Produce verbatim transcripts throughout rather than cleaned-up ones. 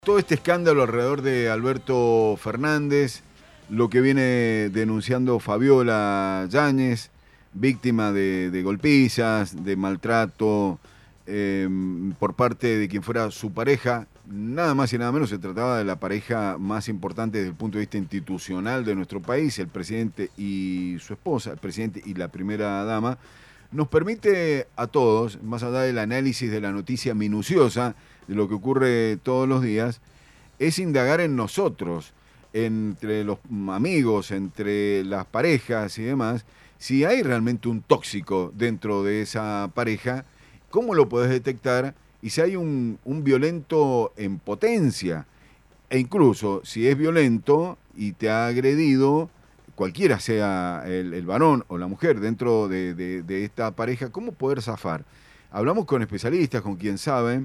Todo este escándalo alrededor de Alberto Fernández, lo que viene denunciando Fabiola Yáñez, víctima de, de golpizas, de maltrato eh, por parte de quien fuera su pareja, nada más y nada menos se trataba de la pareja más importante desde el punto de vista institucional de nuestro país, el presidente y su esposa, el presidente y la primera dama, nos permite a todos, más allá del análisis de la noticia minuciosa, de lo que ocurre todos los días, es indagar en nosotros, entre los amigos, entre las parejas y demás, si hay realmente un tóxico dentro de esa pareja, cómo lo podés detectar y si hay un, un violento en potencia. E incluso si es violento y te ha agredido, cualquiera sea el, el varón o la mujer dentro de, de, de esta pareja, ¿cómo poder zafar? Hablamos con especialistas, con quien saben,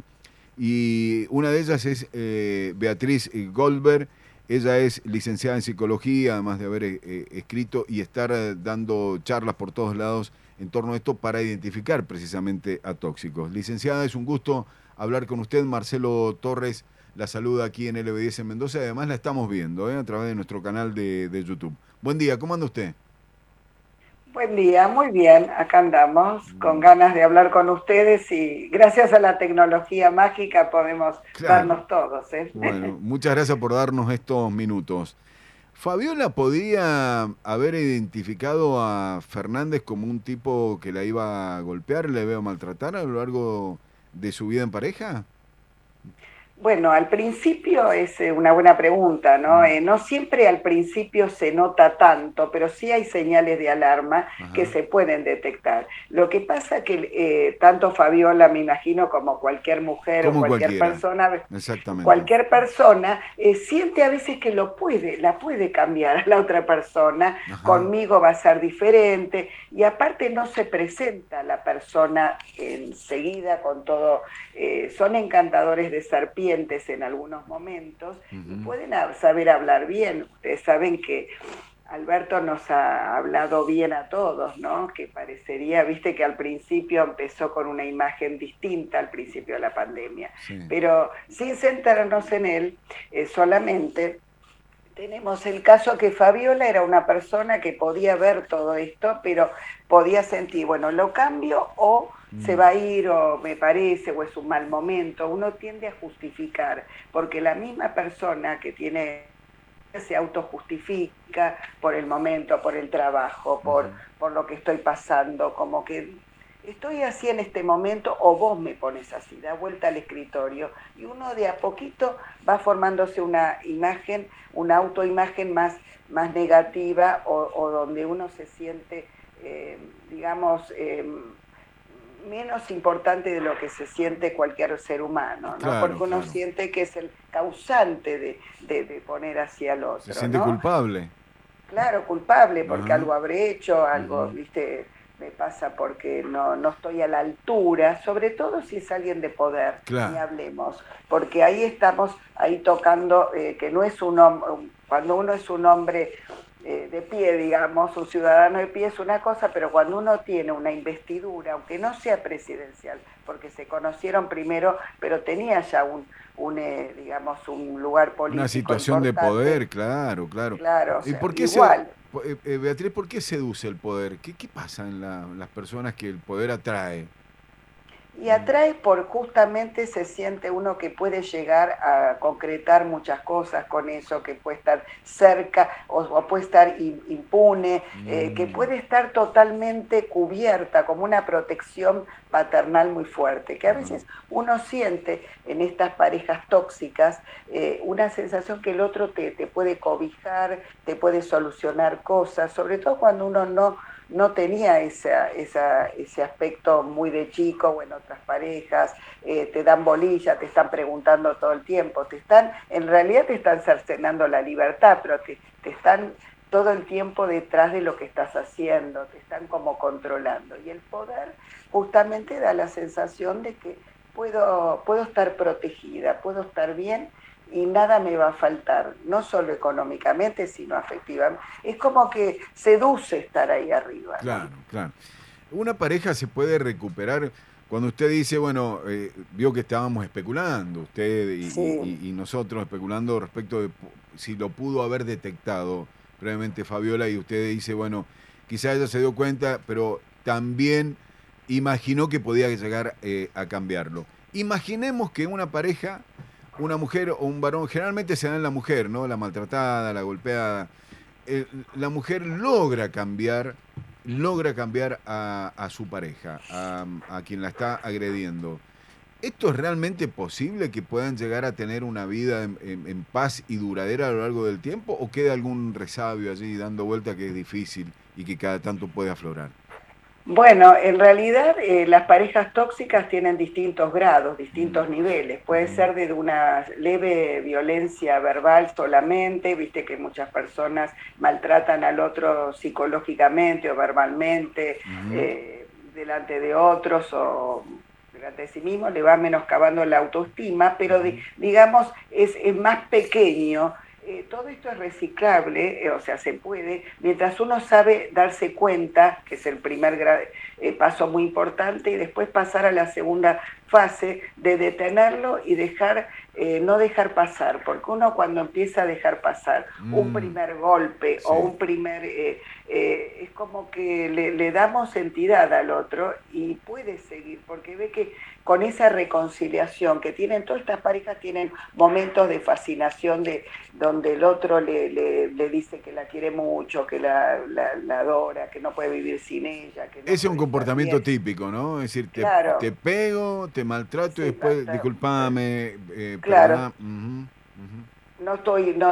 y una de ellas es eh, Beatriz Goldberg. Ella es licenciada en psicología, además de haber eh, escrito y estar eh, dando charlas por todos lados en torno a esto para identificar precisamente a tóxicos. Licenciada, es un gusto hablar con usted. Marcelo Torres la saluda aquí en L B diez en Mendoza, y además la estamos viendo eh, a través de nuestro canal de, de YouTube. Buen día, ¿cómo anda usted? Buen día, muy bien, acá andamos, con ganas de hablar con ustedes y gracias a la tecnología mágica podemos Claro. vernos todos. ¿eh? Bueno, muchas gracias por darnos estos minutos. ¿Fabiola podía haber identificado a Fernández como un tipo que la iba a golpear, la iba a maltratar a lo largo de su vida en pareja? Bueno, al principio es una buena pregunta, ¿no? Eh, no siempre al principio se nota tanto, pero sí hay señales de alarma Ajá. que se pueden detectar. Lo que pasa que eh, tanto Fabiola, me imagino, como cualquier mujer como o cualquier cualquiera. persona, Exactamente. cualquier persona eh, siente a veces que lo puede, la puede cambiar a la otra persona. Ajá. Conmigo va a ser diferente y aparte no se presenta la persona enseguida con todo, eh, son encantadores de serpientes en algunos momentos uh-huh. y pueden saber hablar bien. Ustedes saben que Alberto nos ha hablado bien a todos, ¿no? Que parecería, viste que al principio empezó con una imagen distinta al principio de la pandemia, sí. Pero sin centrarnos en él, eh, solamente tenemos el caso que Fabiola era una persona que podía ver todo esto, pero podía sentir, bueno, lo cambio o mm. se va a ir, o me parece, o es un mal momento. Uno tiende a justificar, porque la misma persona que tiene se autojustifica por el momento, por el trabajo, por, uh-huh. por lo que estoy pasando, como que estoy así en este momento o vos me pones así, da vuelta al escritorio y uno de a poquito va formándose una imagen, una autoimagen más, más negativa o, o donde uno se siente, eh, digamos, eh, menos importante de lo que se siente cualquier ser humano, ¿no? Claro, porque uno claro. siente que es el causante de, de, de poner así al otro. Se siente ¿no? culpable. Claro, culpable porque uh-huh. algo habré hecho, algo, uh-huh. viste, me pasa porque no, no estoy a la altura, sobre todo si es alguien de poder, claro. ni hablemos, porque ahí estamos, ahí tocando eh, que no es un hombre, cuando uno es un hombre eh, de pie, digamos, un ciudadano de pie es una cosa, pero cuando uno tiene una investidura, aunque no sea presidencial, porque se conocieron primero, pero tenía ya un, un eh, digamos, un lugar político una situación importante. de poder, claro, claro. Claro, o sea, ¿Y por qué igual. Se, eh, eh, Beatriz, ¿por qué seduce el poder? ¿Qué, qué pasa en la, las personas que el poder atrae? Y atrae por justamente se siente uno que puede llegar a concretar muchas cosas con eso, que puede estar cerca o, o puede estar impune, mm. eh, que puede estar totalmente cubierta, como una protección paternal muy fuerte, que a veces uno siente en estas parejas tóxicas eh, una sensación que el otro te, te puede cobijar, te puede solucionar cosas, sobre todo cuando uno no... no tenía esa, esa, ese aspecto muy de chico o en otras parejas, eh, te dan bolilla, te están preguntando todo el tiempo, te están, en realidad te están cercenando la libertad, pero te, te están todo el tiempo detrás de lo que estás haciendo, te están como controlando. Y el poder justamente da la sensación de que puedo, puedo estar protegida, puedo estar bien, y nada me va a faltar, no solo económicamente, sino afectivamente. Es como que seduce estar ahí arriba. Claro, ¿no? claro. Una pareja se puede recuperar Cuando usted dice, bueno, eh, vio que estábamos especulando, usted y, Sí. y, y nosotros especulando respecto de si lo pudo haber detectado previamente Fabiola, y usted dice, bueno, quizá ella se dio cuenta, pero también imaginó que podía llegar eh, a cambiarlo. Imaginemos que una pareja, una mujer o un varón, generalmente se da en la mujer, ¿no? La maltratada, la golpeada. Eh, la mujer logra cambiar, logra cambiar a, a su pareja, a, a quien la está agrediendo. ¿Esto es realmente posible que puedan llegar a tener una vida en, en, en paz y duradera a lo largo del tiempo? ¿O queda algún resabio allí dando vuelta que es difícil y que cada tanto puede aflorar? Bueno, en realidad eh, las parejas tóxicas tienen distintos grados, distintos niveles. Puede ser desde una leve violencia verbal solamente, viste que muchas personas maltratan al otro psicológicamente o verbalmente, uh-huh. eh, delante de otros o delante de sí mismo, le va menoscabando la autoestima, pero de, digamos es, es más pequeño. Eh, todo esto es reciclable, eh, o sea, se puede, mientras uno sabe darse cuenta, que es el primer eh, paso muy importante, y después pasar a la segunda fase de detenerlo y dejar, eh, no dejar pasar, porque uno cuando empieza a dejar pasar mm. un primer golpe sí. o un primer, eh, eh, es como que le, le damos entidad al otro y puede seguir, porque ve que con esa reconciliación que tienen, todas estas parejas tienen momentos de fascinación de donde el otro le, le, le dice que la quiere mucho, que la, la, la adora, que no puede vivir sin ella. Que no Ese es un comportamiento típico, ¿no? Es decir, te, claro. te pego, te maltrato sí, y después, maltrato. disculpame, eh, claro. perdona. Uh-huh, uh-huh. No estoy, no,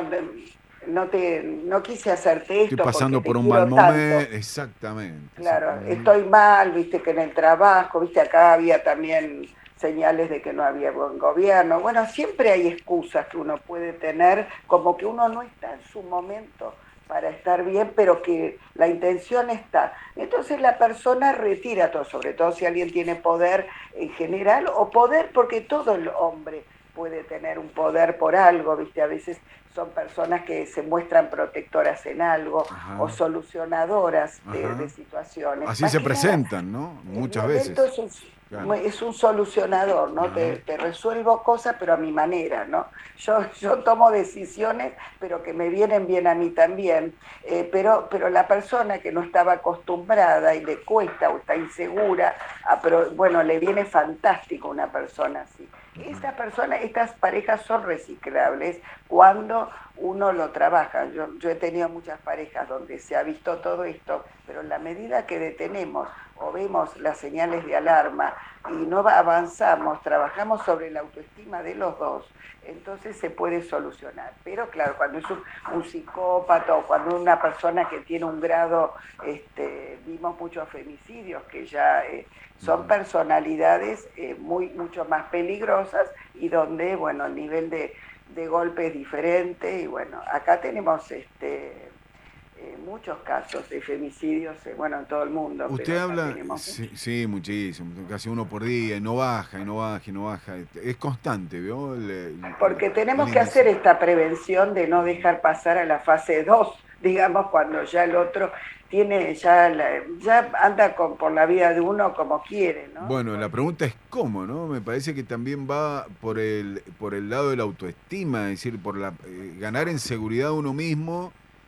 no te, no quise hacerte esto. Estoy pasando porque por te un quiero mal momento. tanto. Exactamente. Claro, exactamente. estoy mal, viste que en el trabajo, viste acá había también señales de que no había buen gobierno. Bueno, siempre hay excusas que uno puede tener, como que uno no está en su momento para estar bien, pero que la intención está. Entonces la persona retira todo, sobre todo si alguien tiene poder en general, o poder porque todo el hombre puede tener un poder por algo, ¿viste? A veces son personas que se muestran protectoras en algo Ajá. o solucionadoras de, de situaciones. Así Más se presentan, nada, ¿no? Muchas veces. Es un, claro. es un solucionador, ¿no? Te, te resuelvo cosas, pero a mi manera, ¿no? Yo, yo tomo decisiones, pero que me vienen bien a mí también. Eh, pero, pero la persona que no estaba acostumbrada y le cuesta o está insegura, ah, pero bueno, le viene fantástico una persona así. Estas personas, estas parejas son reciclables cuando uno lo trabaja. Yo, yo he tenido muchas parejas donde se ha visto todo esto, pero en la medida que detenemos o vemos las señales de alarma y no avanzamos, trabajamos sobre la autoestima de los dos, entonces se puede solucionar. Pero claro, cuando es un, un psicópata o cuando es una persona que tiene un grado, este, vimos muchos femicidios que ya eh, son personalidades eh, muy mucho más peligrosas y donde, bueno, el nivel de, de golpe es diferente y bueno, acá tenemos este eh, muchos casos de femicidios, eh, bueno, en todo el mundo. Usted pero habla, sí, sí, muchísimo, casi uno por día, y no baja, y no baja, y no baja, es constante, ¿vio? El, el, Porque tenemos el que hacer esta prevención de no dejar pasar a la fase dos, digamos, cuando ya el otro tiene, ya, la, ya anda con, por la vida de uno como quiere, ¿no? Bueno, Porque... la pregunta es cómo, ¿no? Me parece que también va por el, por el lado de la autoestima, es decir, por la eh, ganar en seguridad uno mismo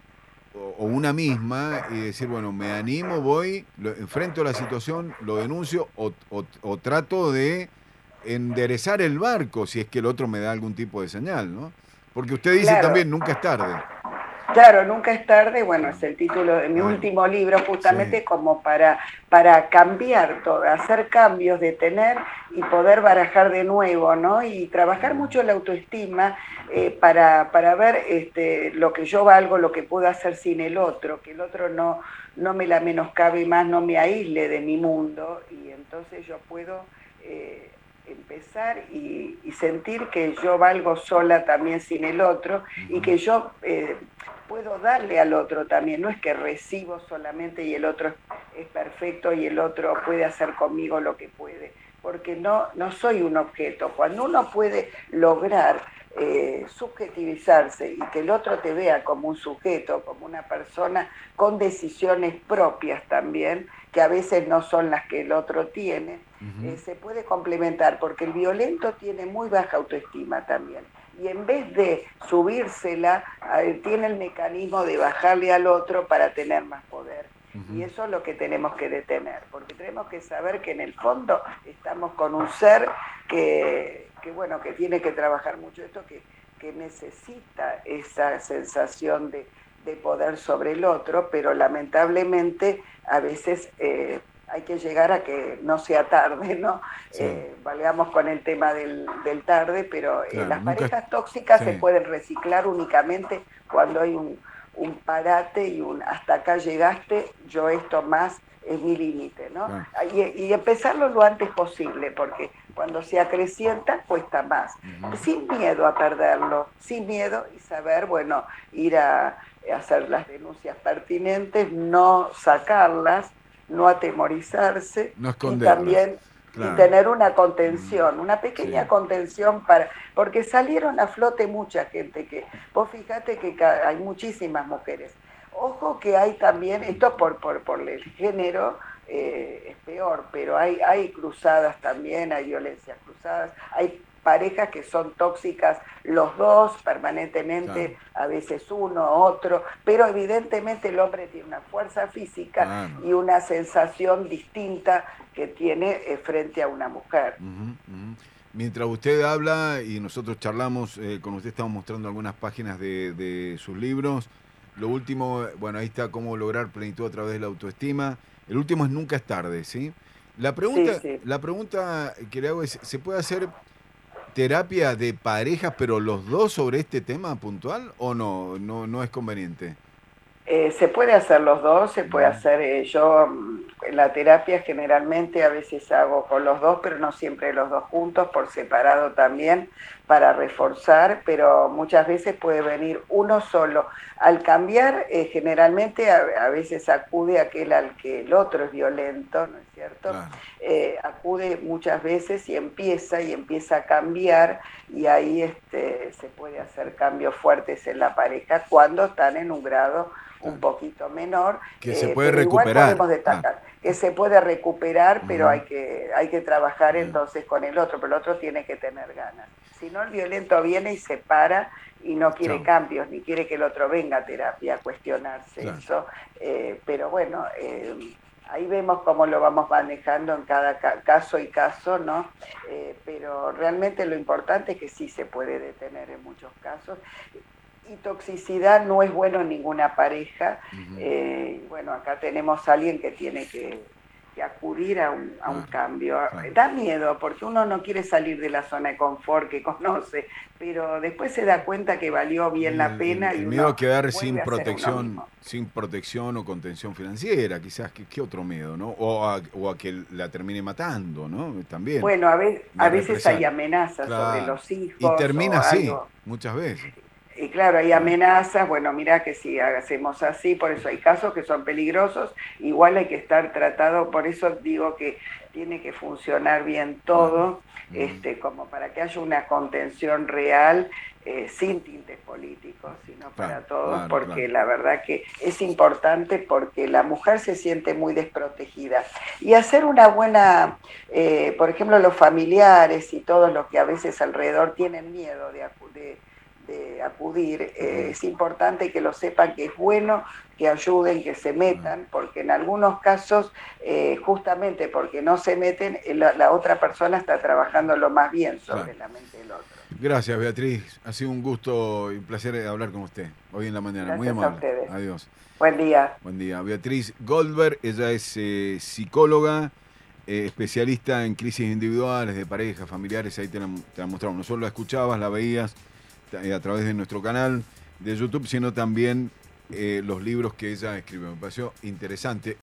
o una misma y decir, bueno, me animo, voy, lo, enfrento la situación, lo denuncio o, o, o trato de enderezar el barco si es que el otro me da algún tipo de señal, ¿no? Porque usted dice claro. también, nunca es tarde. Claro, nunca es tarde, bueno, es el título de mi ah, último libro, justamente sí. como para, para cambiar todo, hacer cambios, detener y poder barajar de nuevo, ¿no? Y trabajar mucho la autoestima eh, para, para ver este, lo que yo valgo, lo que puedo hacer sin el otro, que el otro no, no me la menoscabe más, no me aísle de mi mundo, y entonces yo puedo... Eh, empezar y, y sentir que yo valgo sola también sin el otro y que yo eh, puedo darle al otro también, no es que recibo solamente y el otro es, es perfecto y el otro puede hacer conmigo lo que puede. porque no, no soy un objeto. Cuando uno puede lograr eh, subjetivizarse y que el otro te vea como un sujeto, como una persona con decisiones propias también, que a veces no son las que el otro tiene, uh-huh. eh, se puede complementar, porque el violento tiene muy baja autoestima también. Y en vez de subírsela, eh, tiene el mecanismo de bajarle al otro para tener más poder. Uh-huh. Y eso es lo que tenemos que detener, porque tenemos que saber que en el fondo estamos con un ser que, que bueno, que tiene que trabajar mucho esto, que, que necesita esa sensación de, de poder sobre el otro, pero lamentablemente a veces eh, hay que llegar a que no sea tarde, ¿no? Sí. Eh, valgamos con el tema del, del tarde, pero claro, eh, las nunca... parejas tóxicas sí. se pueden reciclar únicamente cuando hay un, un parate y un hasta acá llegaste, yo esto más es mi límite, ¿no? Claro. Y, y empezarlo lo antes posible, porque cuando se acrecienta cuesta más. Uh-huh. Sin miedo a perderlo, sin miedo y saber, bueno, ir a, a hacer las denuncias pertinentes, no sacarlas, no atemorizarse, no y también claro. y tener una contención, una pequeña sí. contención para, porque salieron a flote mucha gente que, vos fíjate que hay muchísimas mujeres. Ojo que hay también, esto por, por, por el género eh, es peor, pero hay, hay cruzadas también, hay violencias cruzadas, hay parejas que son tóxicas los dos permanentemente, claro. a veces uno, otro, pero evidentemente el hombre tiene una fuerza física claro. y una sensación distinta que tiene eh, frente a una mujer. Uh-huh, uh-huh. Mientras usted habla y nosotros charlamos, eh, con usted estamos mostrando algunas páginas de, de sus libros. Lo último, bueno, ahí está cómo lograr plenitud a través de la autoestima. El último es nunca es tarde, ¿sí? La pregunta, sí, sí. La pregunta que le hago es, ¿se puede hacer terapia de parejas, pero los dos sobre este tema puntual o no? No, no es conveniente. Eh, se puede hacer los dos, se puede hacer, eh, yo la terapia generalmente a veces hago con los dos, pero no siempre los dos juntos, por separado también, para reforzar, pero muchas veces puede venir uno solo. Al cambiar, eh, generalmente a, a veces acude aquel al que el otro es violento, ¿no es cierto? Claro. Eh, acude muchas veces y empieza, y empieza a cambiar, y ahí este, se puede hacer cambios fuertes en la pareja cuando están en un grado un poquito menor, que eh, se puede recuperar, igual podemos destacar, ah. que se puede recuperar, uh-huh. pero hay que, hay que trabajar uh-huh. entonces con el otro, pero el otro tiene que tener ganas. Si no, el violento viene y se para y no quiere Chao. cambios, ni quiere que el otro venga a terapia a cuestionarse claro. eso, eh, pero bueno, eh, ahí vemos cómo lo vamos manejando en cada ca- caso y caso, ¿no? Eh, pero realmente lo importante es que sí se puede detener en muchos casos. Y toxicidad no es bueno en ninguna pareja. Uh-huh. Eh, bueno, acá tenemos a alguien que tiene que, que acudir a un, a un ah, cambio. Ah. Da miedo, porque uno no quiere salir de la zona de confort que conoce, pero después se da cuenta que valió bien el, la pena. El, el y miedo a quedar sin protección, sin protección o contención financiera, quizás. ¿Qué, qué otro miedo, no? O a, o a que la termine matando, ¿no? También. Bueno, a, ve, a veces hay amenazas claro. sobre los hijos. Y termina así, algo. muchas veces. Y claro, hay amenazas, bueno, mirá que si hacemos así, por eso hay casos que son peligrosos, igual hay que estar tratado, por eso digo que tiene que funcionar bien todo, uh-huh. este, como para que haya una contención real, eh, sin tintes políticos, sino para claro, todos, claro, porque claro. la verdad que es importante porque la mujer se siente muy desprotegida. Y hacer una buena, eh, por ejemplo, los familiares y todos los que a veces alrededor tienen miedo de acudir, de acudir, eh, es importante que lo sepan que es bueno, que ayuden, que se metan, porque en algunos casos, eh, justamente porque no se meten, la, la otra persona está trabajando lo más bien sobre claro. la mente del otro. Gracias, Beatriz. Ha sido un gusto y un placer hablar con usted hoy en la mañana. Gracias Muy amable. A ustedes. Adiós. Buen día. Buen día. Beatriz Goldberg, ella es eh, psicóloga, eh, especialista en crisis individuales, de parejas, familiares. Ahí te la, te la mostramos. No solo la escuchabas, la veías a través de nuestro canal de YouTube, sino también eh, los libros que ella escribe. Me pareció interesante.